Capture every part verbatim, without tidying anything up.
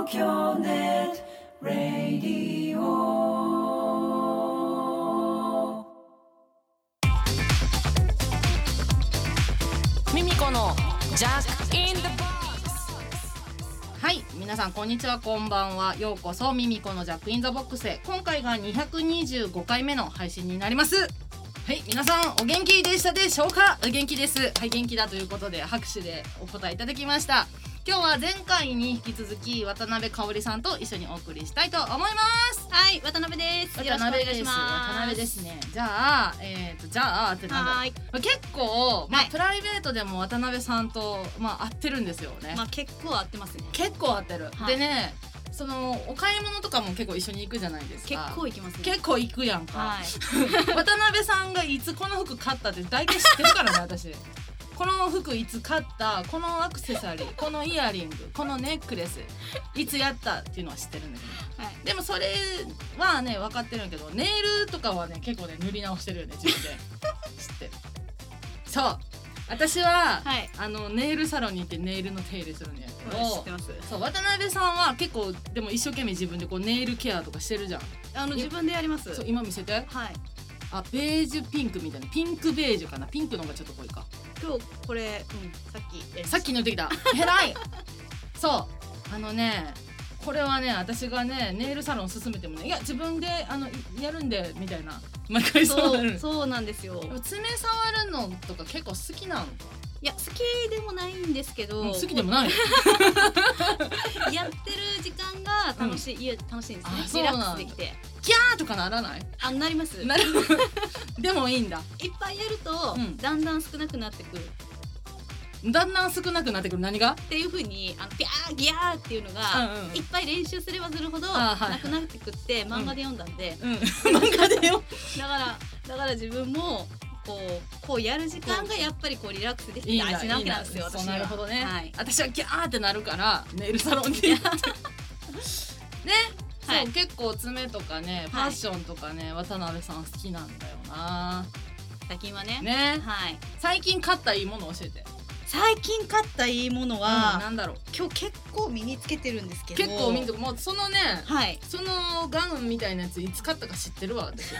東京ネットラディオ。 ミミコのジャックインザボックス。はい、皆さんこんにちは、こんばんは。ようこそミミコのジャックインザボックスへ。今回がにひゃくにじゅうごかいめの配信になります。はい、皆さんお元気でしたでしょうか？お元気です。はい、元気だということで拍手でお答えいただきました。今日は前回に引き続き渡辺香織さんと一緒にお送りしたいと思います。 はい、渡辺です。よろしくお願いします。 渡辺ですね。じゃあ、えーと、じゃあってなんだろう。 はい、 結構、まあはい、 プライベートでも渡辺さんと、まあ、会ってるんですよね。 まあ結構合ってますね。 結構会ってる。 はい、 でね、そのお買い物とかも結構一緒に行くじゃないですか。 結構行きますね。 結構行くやんか。 はい、 渡辺さんがいつこの服買ったって大体知ってるからね、私。この服いつ買った、このアクセサリー、このイヤリング、このネックレスいつやったっていうのは知ってるんだけど、はい、でもそれはね分かってるんやけど、ネイルとかはね結構ね塗り直してるよね、自分で。知ってる。そう私は、はい、あのネイルサロンに行ってネイルの手入れするんやけど、 知ってます。 そう渡辺さんは結構でも一生懸命自分でこうネイルケアとかしてるじゃん。 あの自分でやります。 そう今見せて。はい。あ、ベージュピンクみたいな、ピンクベージュかな、ピンクの方がちょっと濃いか。 今日これ、うん、さっきさっき塗ってきた。偉い。そうあのね、これはね私がねネイルサロン勧めてもね、いや自分であのやるんでみたいな毎回そうなる。 そうなんですよ。 爪触るのとか結構好きなのか。 いや好きでもないんですけど、うん、 好きでもない。 やってる時間が楽しい、うん、いや楽しいんですね。リラックスできて。 キャーとかならない？ あ、なります。 なる。でもいいんだ。 いっぱいやると、うん、だんだん少なくなってくる。 だんだん少なくなってくる。何が？っていう風にあのピャーギャーっていうのが、うんうん、いっぱい練習すればするほどなくなってくって、漫画で読んだんで、 うんうん、漫画で読だからだから自分もこうこうやる時間がやっぱりこうリラックスできて大事なわけなんですよ。 私はなるほどね、 はい、 私はギャーってなるからネイルサロンに行ってね、はい、そう結構爪とかねファッションとかね、はい、渡辺さん好きなんだよな最近はね。 ね、 はい、 最近買ったいいもの教えて。 最近買ったいいものは、 うん、なんだろう。 今日結構身につけてるんですけど。 結構身につけて、もうそのね、 はい、 そのガウンみたいなやついつ買ったか知ってるわ私。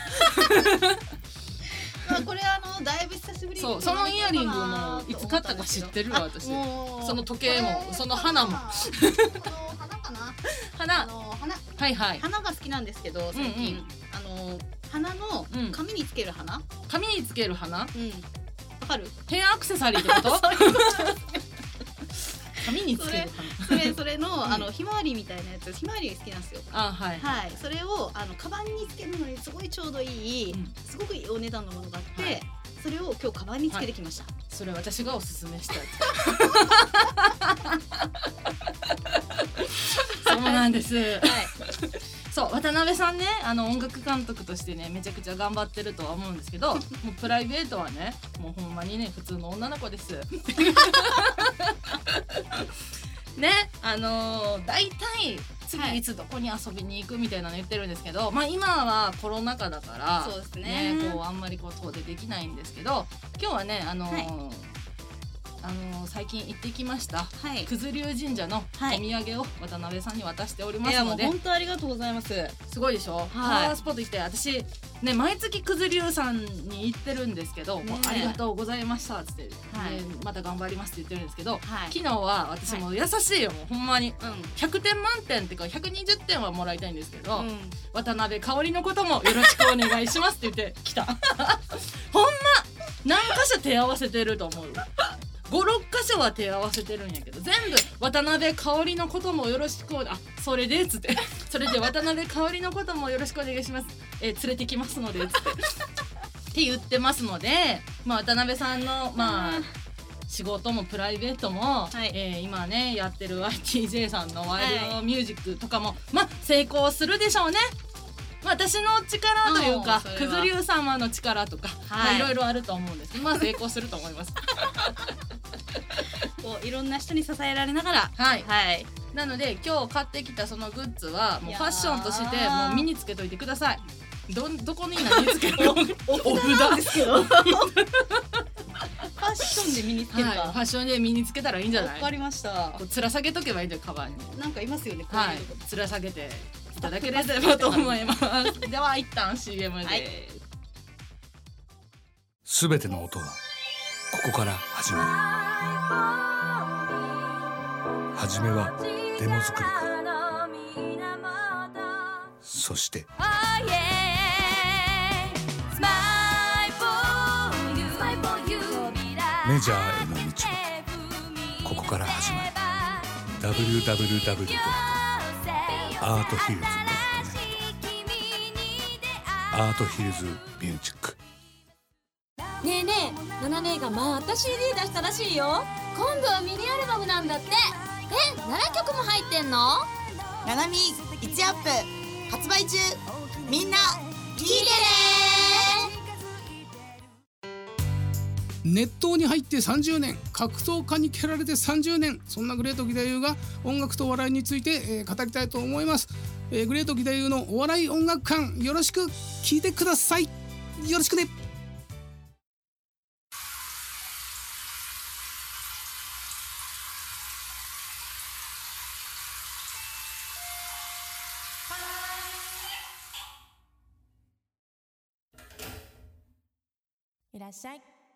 まあこれあのだいぶ久しぶりに。 そうそのイヤリングもいつ買ったか知ってるわ私。その時計もその花も。 花かな。 花。 あの花。 はいはい。 花が好きなんですけど最近、うんうん、あの花の髪につける花。うん、 髪につける花。うん。 わかる？ ヘアアクセサリーってこと？髪につける花。 それそれの、うん、あのひまわりみたいなやつ、ひまわりが好きなんですよ。 あ、はい、 はい。それをあのカバンにつけるのにすごいちょうどいい、うん、すごくいいお値段のものがあって、はい、それを今日カバンにつけてきました。はい、 それ私がおすすめしたやつ。そうなんです。はい。そう渡辺さんね、あの音楽監督としてねめちゃくちゃ頑張ってるとは思うんですけど、もうプライベートはねもうほんまにね普通の女の子です。ね、あのー、大体次いつどこに遊びに行くみたいなの言ってるんですけど、はい、まあ今はコロナ禍だからそうですね、 ねこうあんまりこう遠出できないんですけど、今日はねあのーはいあのー、最近行ってきました、はい、九頭龍神社のお土産を渡辺さんに渡しておりますので、 いやもう本当ありがとうございます。 すごいでしょ、はい、パワースポット行って私ね毎月九頭龍さんに行ってるんですけど、ね、ありがとうございましたっつって、はい、ね、また頑張りますって言ってるんですけど、はい、昨日は私も優しいよ、もうほんまに、うん、ひゃくてん満点っていうかひゃくにじゅってんはもらいたいんですけど、うん、渡辺香織のこともよろしくお願いしますって言って来た。ほんま何箇所手合わせてると思う？ご、ろっかしょは手合わせてるんやけど、全部渡辺香織のこともよろしくおあそれでっつってそれで渡辺香織のこともよろしくお願いします、えー、連れてきますのでっつってって言ってますので、まあ、渡辺さんのまあ仕事もプライベートも、はい、えー、今ねやってる ワイティージェー さんのワイルドミュージックとかも、はい、まあ成功するでしょうね。私の力というか九頭龍様の力とか、はい、まあ、いろいろあると思うんですけど、まあ成功すると思います。 こういろんな人に支えられながら、 はい、はい、なので今日買ってきたそのグッズはもうファッションとしてもう身につけといてください。どどこに何つけるの？お札ですけど。 ファッションで身につけるか、 はい、ファッションで身につけたらいいんじゃない。 わかりました。 こうつら下げとけばいいんだよ、カバンに。 なんかいますよね、こうはいいうとこ、 つら下げていただければと思いますでは一旦 シーエム で、はい、 すべての音はここから始まる。はじめはデモ作りから、そしてメジャーへの道もここから始まる。 ダブリューダブリューダブリュー ドットアートヒルズ ドットネット アートヒルズミュージック。 ねえねえ、ナナ姉がまた シーディー 出したらしいよ。今度はミニアルバムなんだって。え、ななきょくも入ってんの？ ナナミいちアップ発売中。みんな聞いてね。 熱湯に入ってさんじゅうねん、格闘家に蹴られてさんじゅうねん、そんなグレート義太夫が音楽とお笑いについて、えー、語りたいと思います。えー、グレート義太夫のお笑い音楽館、よろしく聞いてください。よろしくね。 いらっしゃい、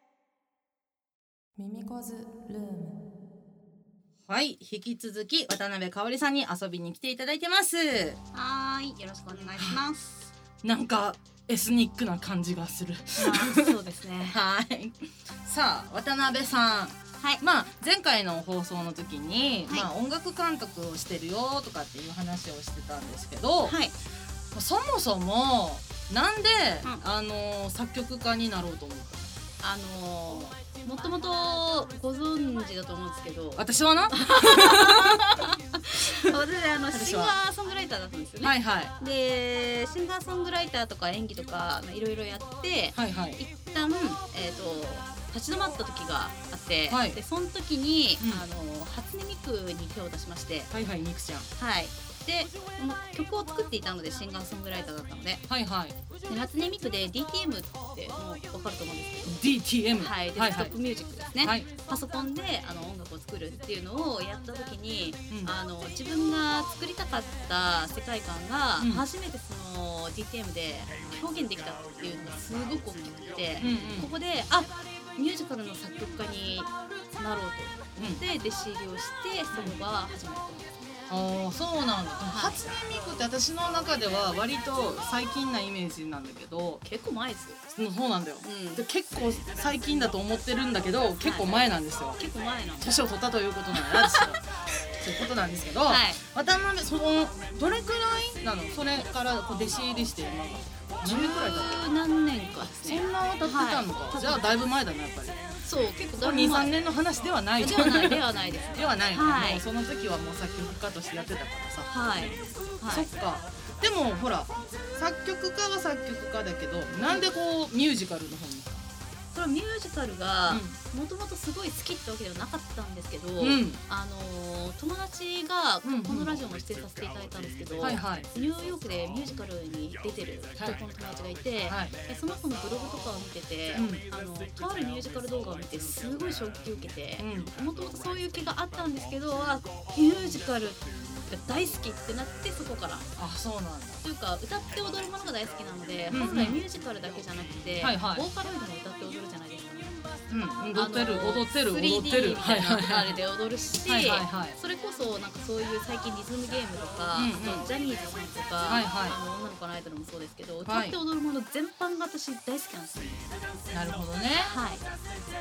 ミミコズルーム。 はい、引き続き渡辺香織さんに遊びに来ていただいてます。 はい、よろしくお願いします。 なんかエスニックな感じがする。 そうですね。 はい。さあ渡辺さん、はい、まあ前回の放送の時に、はい、まあ音楽監督をしてるよとかっていう話をしてたんですけど、はい、そもそもなんで、うん、あの作曲家になろうと思った？ あのー、もともとご存知だと思うんですけど、 私はな私あのシンガーソングライターだったんですよね。はいはい。でシンガーソングライターとか演技とかいろいろやって、はいはい、一旦、えーと、立ち止まった時があって、はい、でその時に、うん、あの初音ミクに手を出しまして、 はいはい、ミクちゃん、 はい。で曲を作っていたのでシンガーソングライターだったので、 はいはい、 で初音ミクで ディーティーエム ってもう分かると思うんですけど、 ディーティーエム、 はい、デスクトップミュージックですね、 はい、 パソコンであの音楽を作るっていうのをやった時に、うん、あの自分が作りたかった世界観が初めてその ディーティーエム で表現できたっていうのがすごく大きくて、うんうん、ここであミュージカルの作曲家になろうと思って弟子入りをしてそれが始まったんです。 ああ、そうなんだ。はい、初音ミクって私の中では割と最近なイメージなんだけど、 結構前ですよ。 うん、そうなんだよ、うん、で結構最近だと思ってるんだけど結構前なんですよ、はい、 結構前なん年を取ったということなんですよそういうことなんですけど、はい、渡辺そのどれくらいなの？それからこう弟子入りして今が何年くらいだっけ？ 何年かですね。 そんな経ってたのか、はい、じゃあだいぶ前だねやっぱり。 そう、結構だいぶ前。 にさんねんの話ではないではないではないです、ね、 ではない、 はい、 もうその時はもう作曲家としてやってたからさ、 はい、はい、 そっか。でもほら作曲家は作曲家だけどなんでこうミュージカルの方に？ それはミュージカルがもともとすごい好きってわけではなかったんですけど、うん、あの友達がこのラジオも出演させていただいたんですけど、うんうん、ニューヨークでミュージカルに出てる男の友達がいて、はい、その子のブログとかを見てて、うん、あのとあるミュージカル動画を見てすごい衝撃を受けて、もともとそういう気があったんですけど、ミュージカル大好きってなって、そこからあ、そうなんだ。 というか歌って踊るものが大好きなので、うんうん、本来ミュージカルだけじゃなくて、はいはい、ボーカロイドも歌って踊るじゃないですかね。 うん、踊ってる踊ってる踊ってるスリーディー みたいなあれで踊るし、はいはいはい、それこそなんかそういう最近リズムゲームとか、うんうん、あとジャニーズさんとか、はいはい、あの女の子のアイドルもそうですけど、歌って踊るもの全般が私大好きなんですよ。 なるほどね。 はい。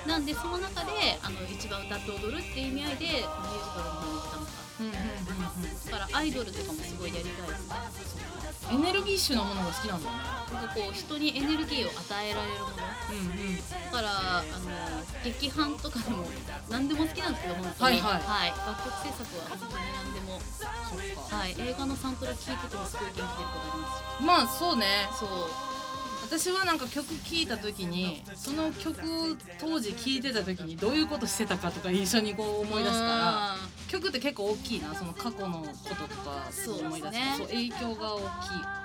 なんでその中であの一番歌って踊るっていう意味合いでミュージカルの方に来たのか。うんうんうんうん、だからアイドルとかもすごいやりたいですね。 エネルギッシュなものが好きなんだね。 なんかこう人にエネルギーを与えられるもの、うんうん、だからあの劇伴とかでも何でも好きなんですけど、本当に、はいはいはい、楽曲制作は本当に何でも、そっか、はい、映画のサントラ聴いててもすごい元気出ることありますし。 まあそうね。 そう、 私はなんか曲聴いた時にその曲当時聴いてた時にどういうことしてたかとか一緒にこう思い出すから、曲って結構大きいな、その過去のこととか思い出す、ね、そう影響が大きい、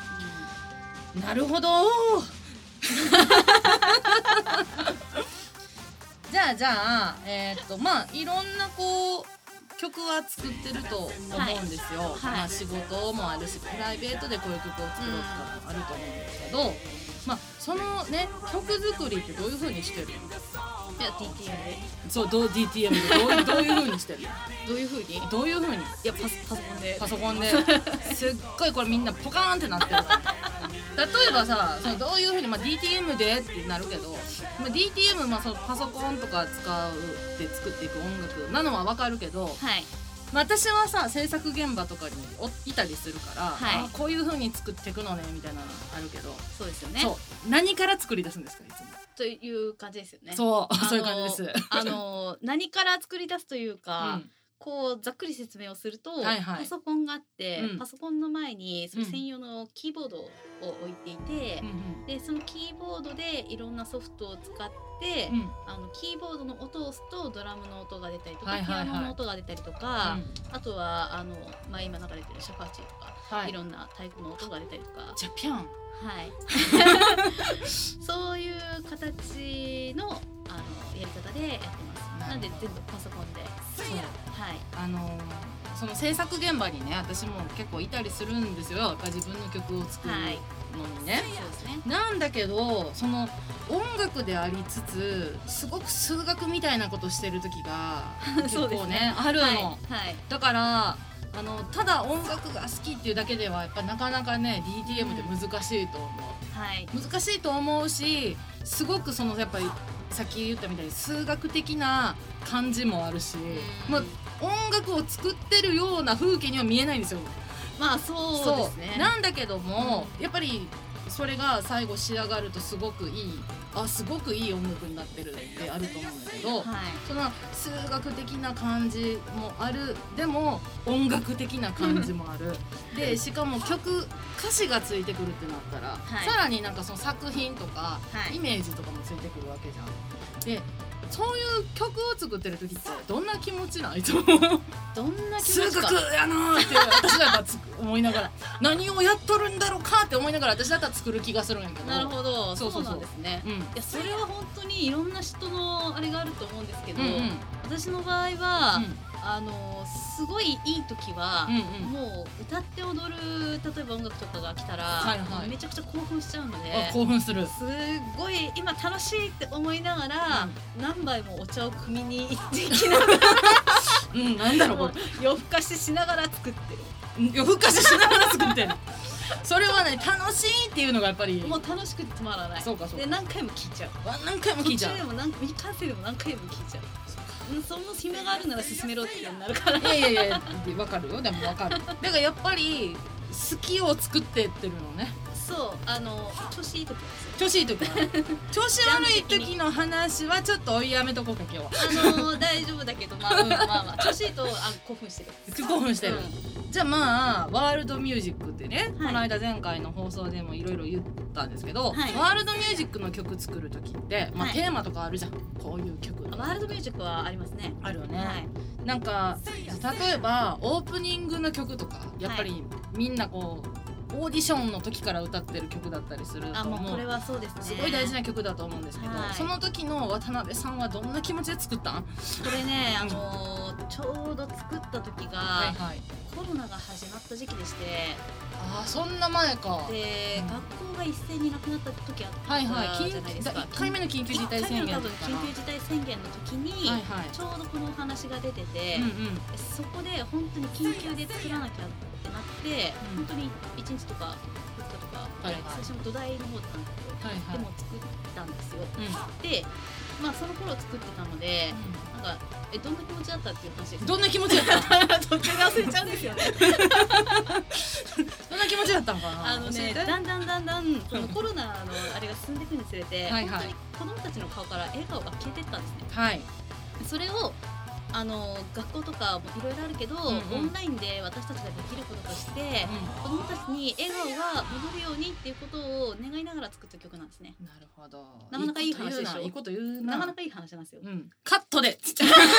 うん、なるほどじゃあじゃあえー、っとまあいろんなこう曲は作ってると思うんですよ、はいまあ、仕事もあるしプライベートでこういう曲を作ろうとかもあると思うんですけど、まあそのね曲作りってどういう風にしてるの？いや ディーティーエム でそうどう ディーティーエム でどうどういう風にしてるの？ どういう風にどういう風にいやパスパソコンでパソコンですっごいこれみんなポカーンってなってる例えばさそのどういう風に、まあ、ディーティーエム でってなるけど、まあ、ディーティーエム、まあ、そのパソコンとか使うって作っていく音楽なのは分かるけど、 はいまあ、私はさ制作現場とかにいたりするから、はい、あこういう風に作っていくのねみたいなのあるけどそうですよねそう何から作り出すんですかいつもという感じですよねそうそういう感じですあの何から作り出すというか、うんこうざっくり説明をすると、はいはい、パソコンがあって、うん、パソコンの前にそれ専用のキーボードを置いていて、うん、でそのキーボードでいろんなソフトを使って、うん、あのキーボードの音を押すとドラムの音が出たりとか、はいはいはい、ピアノの音が出たりとか、うん、あとはあの、まあ、今流れてるシャファーチとか、はい、いろんな太鼓の音が出たりとかジャピャンはいそういう形の、あのやり方でやってますなんで全部パソコンでそうはいあのー、その制作現場にね私も結構いたりするんですよやっぱ自分の曲を作るのにね、はい、そうですねなんだけどその音楽でありつつすごく数学みたいなことしてる時が結構 ね, ねあるの、はいはい、だからあのただ音楽が好きっていうだけではやっぱなかなかね ディーティーエム って難しいと思う、うんはい、難しいと思うしすごくそのやっぱりさっき言ったみたいに数学的な感じもあるし、まあ、音楽を作ってるような風景には見えないんですよ。 まあそうですね。 なんだけども、うん、やっぱりそれが最後仕上がるとすごくいいあすごくいい音楽になってるってあると思うんだけど、はい、その数学的な感じもあるでも音楽的な感じもあるでしかも曲歌詞がついてくるってなったら、はい、さらになんかその作品とか、はい、イメージとかもついてくるわけじゃん。でそういう曲を作ってる時ってどんな気持ちなんいつもどんな気持ちか数学やなーって私だったら思いながら何をやっとるんだろうかって思いながら私だったら作る気がするんやけどなるほどそうそうそうなんですね、うん、いやそれは本当にいろんな人のあれがあると思うんですけど、うんうん、私の場合は、うんあのすごいいい時は、うんうん、もう歌って踊る例えば音楽とかが来たら、はいはい、めちゃくちゃ興奮しちゃうので興奮するすごい今楽しいって思いながら、うん、何杯もお茶を汲みに行ってきながらうんなんだろうこれ夜更かししながら作ってる夜更かししながら作ってるそれはね楽しいっていうのがやっぱりもう楽しくて止まらないそうかそうかで何回も聴いちゃう何回も聴いちゃう途中でも何未完成でも何回も聴いちゃうその暇があるなら進めろってなるからいやいやいや分かるよでも分かるだからやっぱり好きを作ってってるのねそうあの調子いい時ですよ調子いい時は調子悪い時の話はちょっとやめとこうか今日はあの大丈夫だけどまあ、うん、まあまあ調子いいとあ興奮してる興奮してる、うん、じゃあまあワールドミュージックってね、はい、この間前回の放送でもいろいろ言ったんですけど、はい、ワールドミュージックの曲作る時って、まあ、テーマとかあるじゃん、はい、こういう曲ワールドミュージックはありますねあるよね、はい、なんか例えばオープニングの曲とかやっぱりみんなこうオーディションの時から歌ってる曲だったりするとあもうこれはそうですねすごい大事な曲だと思うんですけど、はい、その時の渡辺さんはどんな気持ちで作ったん？これね、あのー、ちょうど作った時が、はいはい、コロナが始まった時期でしてあそんな前かで、うん、学校が一斉になくなった時あったじゃないですか、 いっかいめの緊急事態宣言緊急事態宣言の時に、はいはい、ちょうどこのお話が出てて、うんうん、そこで本当に緊急で作らなきゃってなって、うん、本当にいちにちとかふつかとか、はいはい、最初の土台の方だったんですけど、はいはい、でも作ったんですよ、うん、でまあその頃作ってたので、うん、なんかえどんな気持ちだったっていう話です、ね、 どんな気持ちだった途中で忘れちゃうんですよねどんな気持ちだったのかなあのねだんだんだんだんこのコロナのあれが進んでいくにつれて、はいはい、本当に子供たちの顔から笑顔が消えてったんですね、はい、それをあの学校とかもいろいろあるけど、うんうん、オンラインで私たちができることとして、うん、子どもたちに笑顔が戻るようにっていうことを願いながら作った曲なんですね。 なるほど。 なかなかいい話でしょ。 いいこと言うな。 なかなかいい話なんですよ。 うん、カットで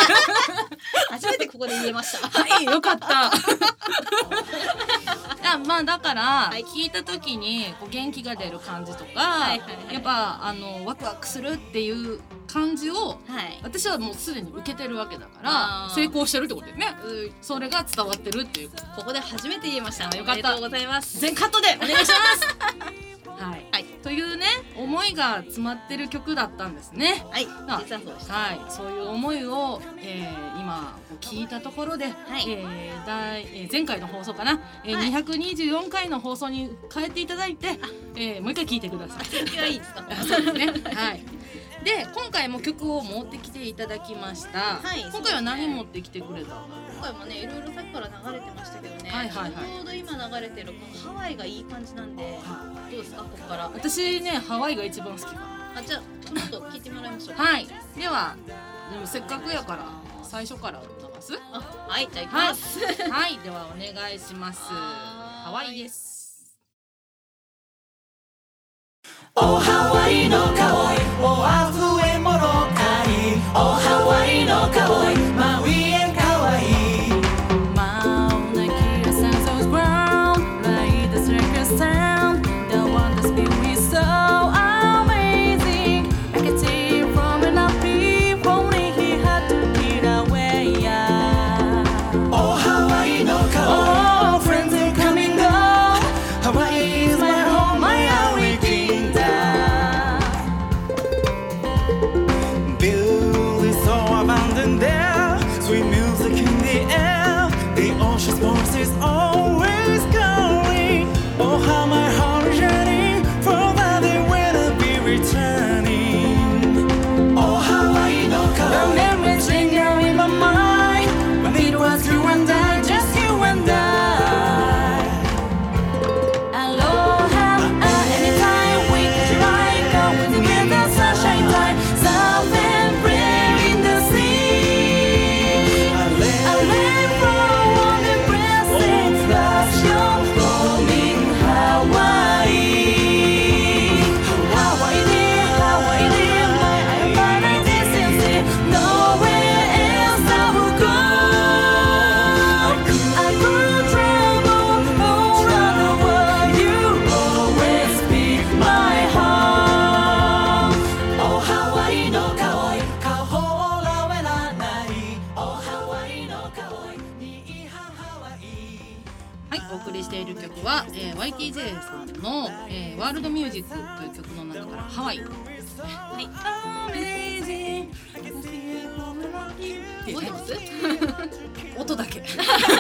初めてここで言えました。 はい、よかった。あ、ままあだから聞いた時にこう元気が出る感じとか、はいはいはい、やっぱあのワクワクするっていう感じを、はい、私はもうすでに受けてるわけだから成功してるってことだよね、うん、それが伝わってるっていう。 ここで初めて言いました。 よかった。 ありがとうございます。 全カットでお願いしますはい、はい、というね思いが詰まってる曲だったんですね。 はい、実はそうでした。 はい、そういう思いを、えー、今聞いたところで、はいえー大えー、前回の放送かな、えーはい、にひゃくにじゅうよんかいの放送に変えていただいて、えー、もう一回聞いてください。 続きはいいですかそうですねはいで今回も曲を持ってきていただきました、はい、今回は何持ってきてくれたの？ 今回もねいろいろさっきから流れてましたけどね、 はいはいはい、 ちょうど今流れてるこのハワイがいい感じなんで、どうですかここから。 私ねハワイが一番好きかな。 あじゃあちょっと聞いてもらいましょう。 はいではでもせっかくやから最初から流す。 あはいじゃあいきます、 はい、はい、ではお願いします。ハワイです。 おハワイの香りおあふれものかいおハワイの香りマウイエンかわいい Mount Akira sounds so ground like this record sound the one that's been me so amazing I can see it from an up if only he had to get away yeah おハワイの香り Oh friends are coming go Hawaii is my home my only kingdom Beauty so abundant there Sweet music in the air The ocean's voice is always calling Oh how my heart is yearning For that day when I'll be returning Oh Hawaii no The color memories linger in my mind When it was you and I, just you and I Aloha, anytime we can try Go together, sunshine time South and prayer in the sea I I live live for one embracing flash your home in Hawaii Hawaii dear, Hawaii dear My paradise is here Nowhere else I will go I could travel all around the world You always be my home Oh Hawaii no香りかほらめらない Oh Hawaii no香りにいはハワイはい、お送りしている曲は、えー、ワイティージェー さんの、えー、ワールドミュージックという曲の中からハワイですね。はい。 覚えてます音だけ。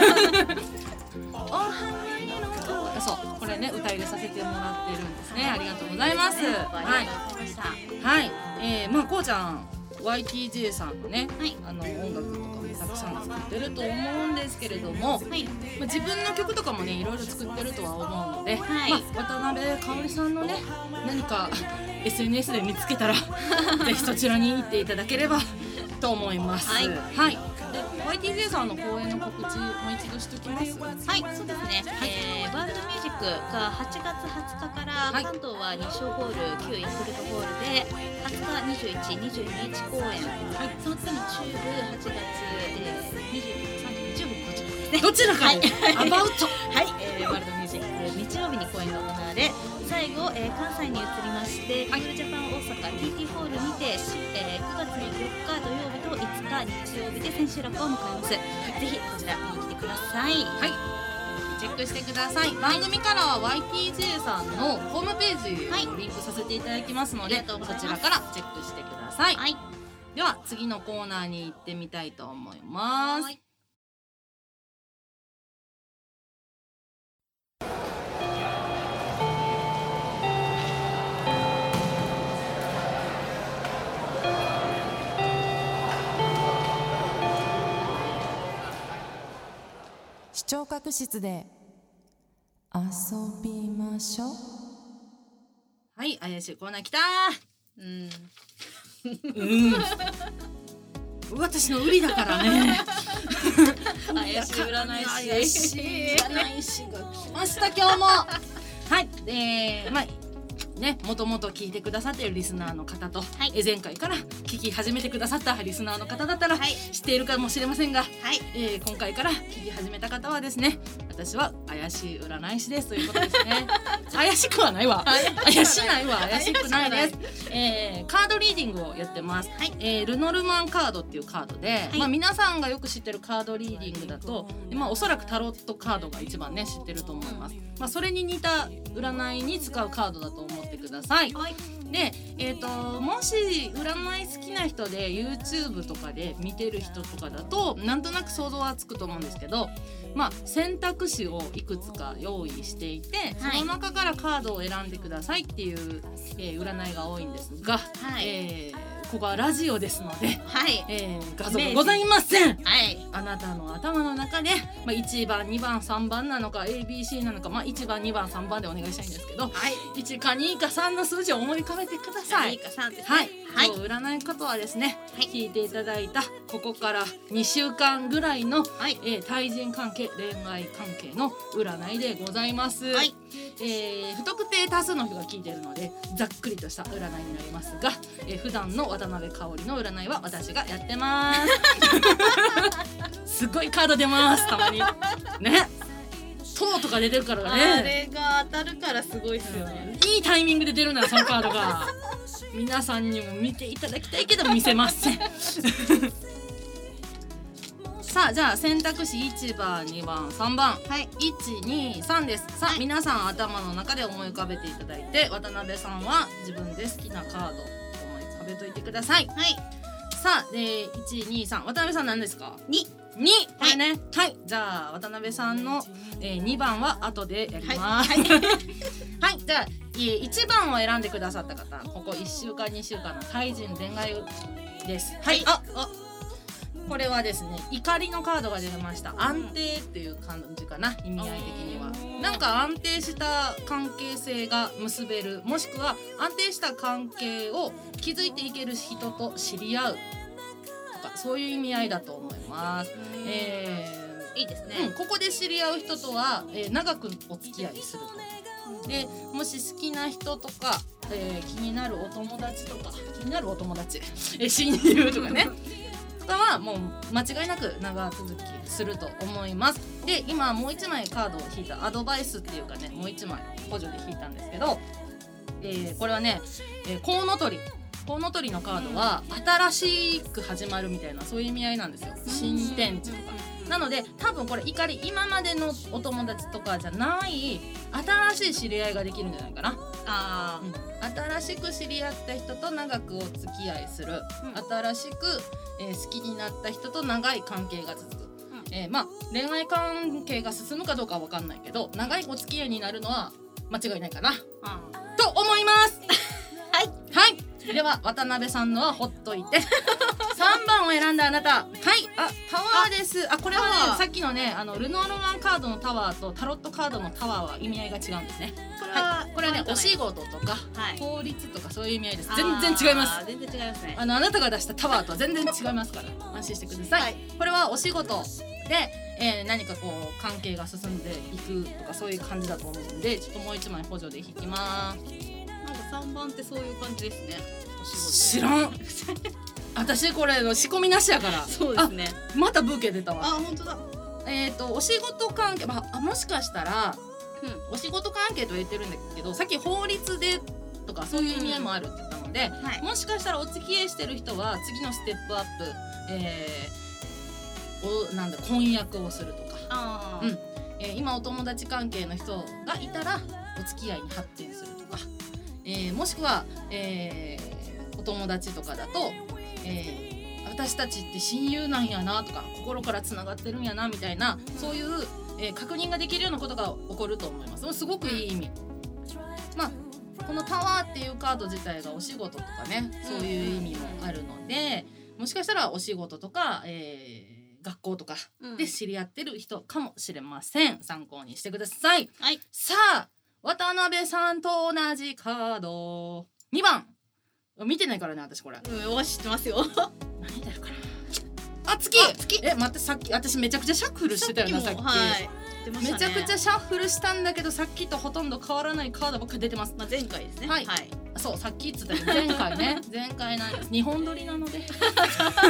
そう、これね歌入れさせてもらってるんですね。ありがとうございます。はい。はい。えー、まあこうちゃん ワイティージェー さんのね、はい、あの音楽とかもたくさん作ってると思うんですけれども、はい、まあ、自分の曲とかもねいろいろ作ってるとは思うので、はい、まあ、渡辺香織さんのね何か エスエヌエス で見つけたらぜひそちらに行っていただければと思います。はい。はい、で ワイティージェー さんの公演の告知もう一度しておきます。 はい、そうですね。はい、えー、ワールドミュージックがはちがつはつかから、はい、関東はに小ホール、旧ヤクルトホールではつか、にじゅういち、にじゅうににち公演、はい、その次に中部はちがつ、えー、にじゅうく、さんじゅうにち中部どちらかですね。どちらかで、はい、アバウトはい、えー、ワールドミュージック日曜日に公演が行われ、最後、えー、関西に移りまして、はい、クールジャパン大阪 ティーティー ホールにて、えー、くがつのよっか土曜日といつか日曜日で千秋楽を迎えます。ぜひこちら見に来てください。 はい、チェックしてください。番組からは ワイティージェー さんのホームページをリンクさせていただきますので、はい、そちらからチェックしてください。はい、では次のコーナーに行ってみたいと思います。はい、 視聴覚室で遊びましょう。 はい、怪しいコーナー来たー。うんうん私の売りだからね怪しい占い師怪しい占い師が来ました今日もはい、えー、まあね、もともと聞いてくださっているリスナーの方と、はい、え前回から聞き始めてくださったリスナーの方だったら、はい、知っているかもしれませんが、はい、えー、今回から聞き始めた方はですね、 私は怪しい占い師ですということですね怪しくはないわ怪しないわ怪しくないです、えー、カードリーディングをやってます、はい、えー、ルノルマンカードっていうカードで、はい、まあ、皆さんがよく知ってるカードリーディングだと、まあ、おそらくタロットカードが一番ね知ってると思います、まあ、それに似た占いに使うカードだと思ってください、はい、で、えーと、もし占い好きな人で YouTube とかで見てる人とかだとなんとなく想像はつくと思うんですけど、まあ、選択肢をいくつか用意していて、はい、その中からカードを選んでくださいっていう、えー、占いが多いんですが、はい、えーここはラジオですので、はい、えー、画像がございません、はい、あなたの頭の中で、まあ、いちばんにばんさんばんなのか エービーシー なのか、まあ、いちばんにばんさんばんでお願いしたいんですけど、はい、いちかにかさんの数字を思い浮かべてください。 にかさんですね、 はいはい、今日占い方はですね、はい、聞いていただいたここからにしゅうかんぐらいの、はい、えー、対人関係恋愛関係の占いでございます、はい、えー、不特定多数の人が聞いているのでざっくりとした占いになりますが、えー、普段の渡辺香織の占いは私がやってますすごいカード出ますたまにね、塔とか出てるからね、 あれが当たるからすごいですよね、 いいタイミングで出るなそのカードが皆さんにも見ていただきたいけど見せませんさあ、じゃあ選択肢いちばんにばんさんばん、はい、いちにさんです。さあ、はい、皆さん頭の中で思い浮かべていただいて、渡辺さんは自分で好きなカードを思い浮かべといてください。はい、さあ、えー、いちにさん、渡辺さん何ですか？にに、これね、はい、はい、じゃあ渡辺さんの、えー、にばんは後でやります。はい、はいはい、じゃあいちばんを選んでくださった方、ここいっしゅうかんにしゅうかんの対人恋愛です。はい、はい、ああこれはですね、怒りのカードが出ました。安定っていう感じかな、意味合い的には。なんか安定した関係性が結べる、もしくは安定した関係を築いていける人と知り合うとか、そういう意味合いだと思います。えー、いいですね、うん、ここで知り合う人とは、えー、長くお付き合いすると。でもし好きな人とか、えー、気になるお友達とか気になるお友達、えー、親友とかねとかはもう間違いなく長続きすると思います。で今もう一枚カードを引いた、アドバイスっていうかね、もう一枚補助で引いたんですけど、えー、これはね、えー、コウノトリコウノトリのカードは新しく始まるみたいな、そういう意味合いなんですよ。新天地とかなので、多分これ怒り、今までのお友達とかじゃない新しい知り合いができるんじゃないかな。あ、うん、新しく知り合った人と長くお付き合いする、うん、新しく、えー、好きになった人と長い関係が続く、うん、えー、まあ恋愛関係が進むかどうかは分かんないけど、長いお付き合いになるのは間違いないかな、うん、と思いますはいはい、では渡辺さんのはほっといてさんばんを選んだあなた、はい、あ、タワーです。あ、これはね、さっきのね、あのルノーロマンカードのタワーとタロットカードのタワーは意味合いが違うんですね。これは、はい、これはね、お仕事とか、はい、法律とかそういう意味合いです。全然違います。 全然違いますね。 あのあなたが出したタワーとは全然違いますから安心してください。はい、これはお仕事で、えー、何かこう関係が進んでいくとかそういう感じだと思うんで、ちょっともう一枚補助で引きます。 なんかさんばんってそういう感じですね。 知らん私これの仕込みなしやから。 そうですね。 またブーケ出たわ。 あ、本当だ。 えっ、ー、とお仕事関係、まあ、もしかしたら、うん、お仕事関係と言ってるんだけど、さっき法律でとかそういう意味合いもあるって言ったので、うん、はい、もしかしたらお付き合いしてる人は次のステップアップ、えー、おなんだ婚約をするとか、あ、うん、えー、今お友達関係の人がいたらお付き合いに発展するとか、えー、もしくは、えー、お友達とかだと、えー、私たちって親友なんやなとか、心からつながってるんやなみたいな、そういう、えー、確認ができるようなことが起こると思います。すごくいい意味。まあこのタワーっていうカード自体がお仕事とかね、そういう意味もあるので、もしかしたらお仕事とか、えー、学校とかで知り合ってる人かもしれません。参考にしてください。はい、さあ渡辺さんと同じカードにばん、見てないからね私これ。 うん、知ってますよ何出るかなあ、月。月え待って、さっき私めちゃくちゃシャッフルしてたよな、さっき、はい、出ましたね。めちゃくちゃシャッフルしたんだけど、さっきとほとんど変わらないカードばっかり出てます。 まあ、前回ですね。 はい、はい、そうさっき言ってたけど前回ね前回なんです。にほん撮りなので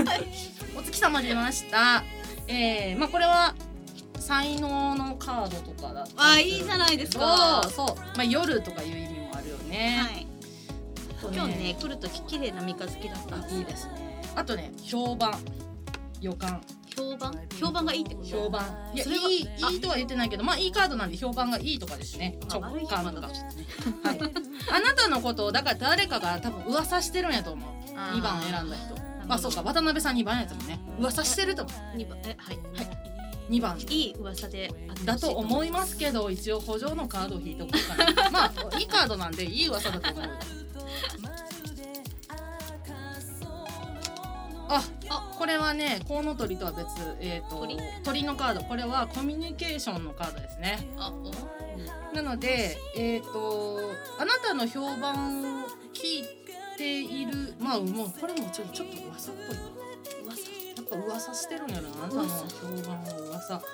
お月様出ました。えー、まあこれは才能のカードとかだったあいいじゃないですか。 そうそう、まあ、夜とかいう意味もあるよね。 はい。今日ね来るとき綺麗な三日月だった。 いいですね。あとね評判予感評判評判がいいってこと。 評判いやいいいいとは言ってないけど、まあいいカードなんで評判がいいとかですね。直感とか、はい、あなたのことをだから誰かが多分噂してるんやと思う。にばん選んだ人。まあそうか、渡辺さんにばんやつもね噂してると思う。 にばんえはいはいにばんいい噂でだと思いますけど、一応補助のカードを引いておこうかな。まあいいカードなんでいい噂だと思う。あ、あ、これはね、コウノトリとは別、えーと、鳥? 鳥のカード。これはコミュニケーションのカードですね。あ、うん、なので、えーと、あなたの評判を聞いている、まあもうこれもちょっとちょっと噂っぽいな。噂、やっぱ噂してるんやな、あなたの評判を噂。あ、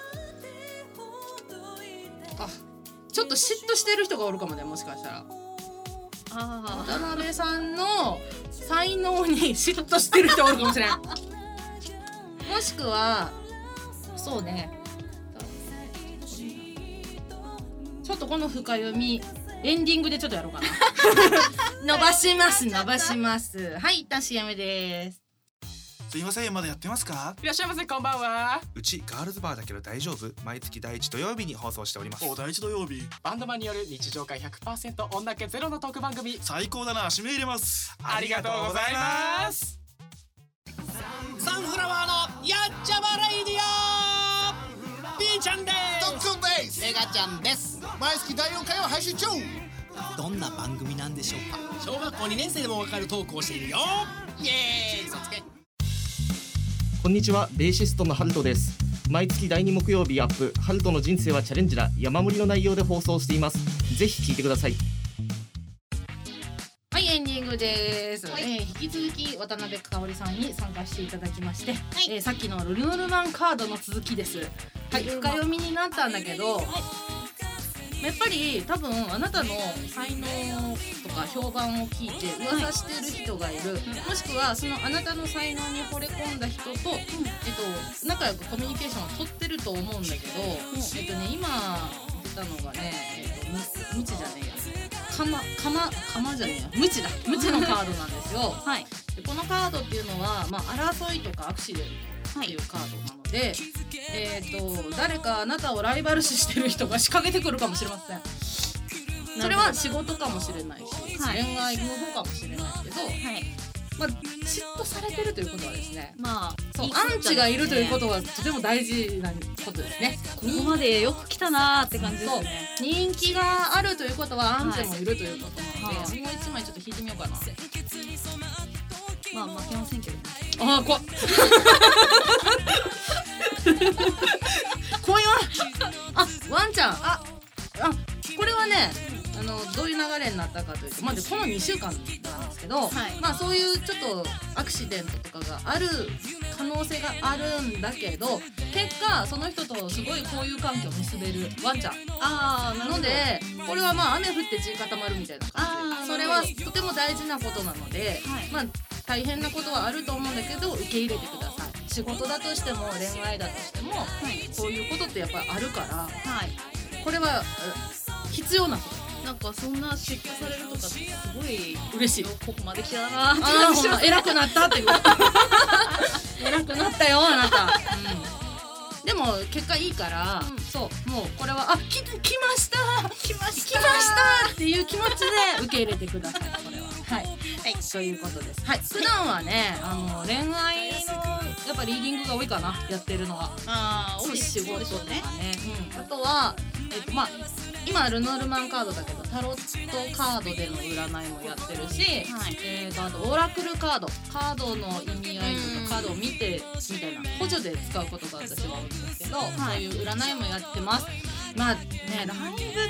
ちょっと嫉妬してる人がおるかもね、もしかしたら。あ、渡辺さんの才能に嫉妬してる人おるかもしれん。もしくはそうね、ちょっとこの深読みエンディングでちょっとやろうかな。伸ばします伸ばします。はい、一旦 シーエム です。 すいません、まだやってますか？ いらっしゃいませ、こんばんは。 うちガールズバーだけど大丈夫？毎月第一土曜日に放送しております。 お、第一土曜日。バンドマンによる日常会 ひゃくパーセント 女気ゼロのトーク番組。 最高だな、締め入れます。 ありがとうございます。サンフラワーのやっちゃまレイディオ。 B ちゃんです。 ドックンです。 メガちゃんです。 毎月だいよんかいを配信中。 どんな番組なんでしょうか？ 小学校にねん生でもわかるトークをしているよ。イエーイ、そつけ。 こんにちは、ベーシストのハルトです。毎月だいに木曜日アップ、ハルトの人生はチャレンジだ、山盛りの内容で放送しています。ぜひ聞いてください。 はい、エンディングです、はい。えー、引き続き渡辺香織さんに参加していただきまして、はい、えー、さっきのルノルマンカードの続きです。はい、深読みになったんだけど、はい、やっぱり多分あなたの才能とか評判を聞いて噂してる人がいる、はい、もしくはそのあなたの才能に惚れ込んだ人と、うん、えっと、仲良くコミュニケーションを取ってると思うんだけど、うん、えっとね、今出たのがね、えっと、無知じゃねえやかま、かま、かまじゃねえや無知だ無知のカードなんですよ。はい、でこのカードっていうのは、まあ、争いとかアクシデントっていうカードなので、はい、えーと、誰かあなたをライバル視してる人が仕掛けてくるかもしれません。それは仕事かもしれないし、はい、恋愛の方かもしれないけど、はい、まあ、嫉妬されてるということはですね、まあ、そう、アンチがいるということはとても大事なことですね。 ここまでよく来たなーって感じですね。 人気があるということはアンチもいるということなので、はい、もう一枚ちょっと引いてみようかな。 まあ負けませんけどね。 ああ、怖っ。怖いわ。あ、ワンちゃん。あ、あ、これはね、あのどういう流れになったかというと、まずこのにしゅうかんなんですけど、はい、まあそういうちょっとアクシデントとかがある可能性があるんだけど、結果その人とすごい交友関係を結べるワンちゃん。あー、なのでこれはまあ雨降って地固まるみたいな感じで、それはとても大事なことなので、はい、まあ大変なことはあると思うんだけど受け入れてください。仕事だとしても恋愛だとしても、はい、そういうことってやっぱりあるから、はい、これは必要なこと。 なんかそんな嫉妬されるとかってすごい嬉しい。 ここまで来たなーって感じします。偉くなったっていう偉くなったよあなた、うん、でも結果いいから、うん、そうもうこれはあき来ました来ました来ましたっていう気持ちで受け入れてください。これははい、はい、そういうことです。はい、普段はね、あの恋愛のやっぱリーディングが多いかな、やってるのは。ああ、多い仕事とかね、うん、あとはえっとまあ今ルノルマンカードだけどタロットカードでの占いもやってるし、はい、えーとあとオラクルカード、カードの意味合いとかカードを見てみたいな補助で使うことが私は多いんですけど、はい、そういう占いもやってます。まあね、ライブの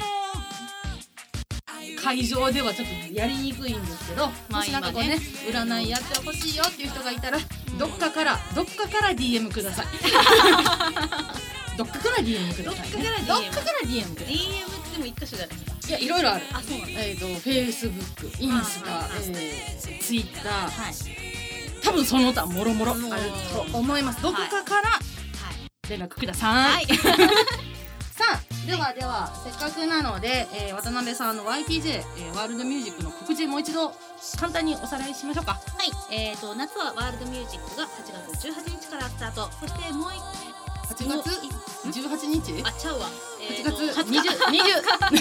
会場ではちょっとやりにくいんですけど、まあ、もしなんかこうね、占いやってほしいよっていう人がいたら、どっかからどっかから ディーエム ください。どっかから ディーエム ください、ね、どっかから ディーエム ください。 ディーエム っても一箇所じゃないですか。いや、いろいろある。あ、そうなんだ。えっと Facebook、インスタ、えー、Twitter、はい、多分その他もろもろあると思います。どこかから連絡ください。はい、さあではではせっかくなので、えー、渡辺さんの ワイティージェー、えー、ワールドミュージックの告知もう一度簡単におさらいしましょうか。 はい、えーと夏はワールドミュージックがはちがつじゅうはちにちからスタート。そしてもう一はちがつじゅうはちにちあちゃうわ、 えー、はちがつにじゅうにじゅう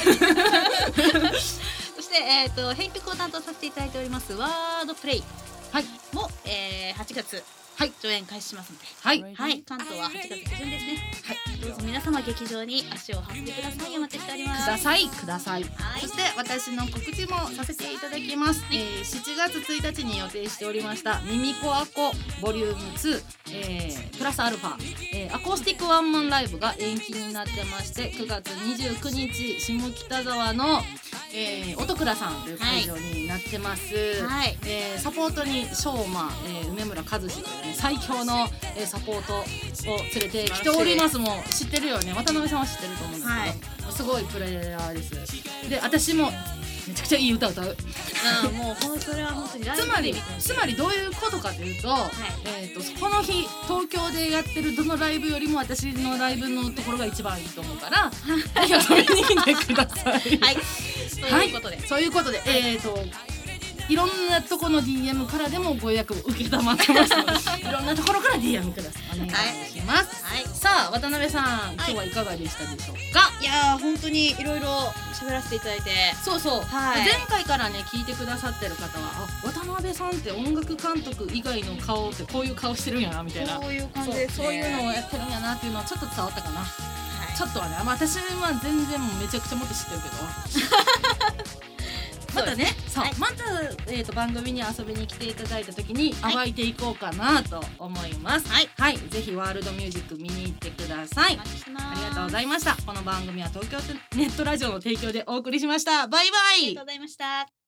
そして、えー、と編曲を担当させていただいておりますワードプレイも、えー、はちがつはい上演開始しますので、 はいはい、関東ははちがつ下旬ですね。はい、どうぞ皆様劇場に足を運んでください。お待ちしております。 くださいください、はい、そして私の告知もさせていただきます、えー、しちがつついたちに予定しておりましたミミコアコボリュームツー、えー、プラスアルファ、えー、アコースティックワンマンライブが延期になってまして、くがつにじゅうくにち下北沢の、えー、音倉さんという会場になってます、はいえー、サポートにしょうま、えー、梅村和志というね最強の、えー、サポートを連れてきております。もう知ってるよね、渡辺さんは知ってると思うんですけど、はい、すごいプレイヤーです。で私もめちゃくちゃいい歌歌う。 うん、もうそれは本当にライブつまりつまりどういうことかというと、はいえー、とこの日東京でやってるどのライブよりも私のライブのところが一番いいと思うから遊びに来てください。 はい、そういうことで、 はい、そういうことで、えーといろんなとこの ディーエム からでもご予約を受けたまってますのでいろんなところから ディーエム ください。お願いします、はい、さあ渡辺さん、今日はいかがでしたでしょうか。 いやー本当にいろいろ喋らせていただいて、 そうそう、 はい、 前回からね聞いてくださってる方はあ渡辺さんって音楽監督以外の顔ってこういう顔してるんやなみたいな、 そういう感じですね。 そう、そういうのをやってるんやなっていうのはちょっと伝わったかな、はい、ちょっとはね、まあ、私は全然もうめちゃくちゃもっと知ってるけどまたね、そう、はい、また、えー、と番組に遊びに来ていただいた時に暴いていこうかなと思います。はい、はい、ぜひワールドミュージック見に行ってください。ありがとうございました。この番組は東京ネットラジオの提供でお送りしました。バイバイ。 ありがとうございました。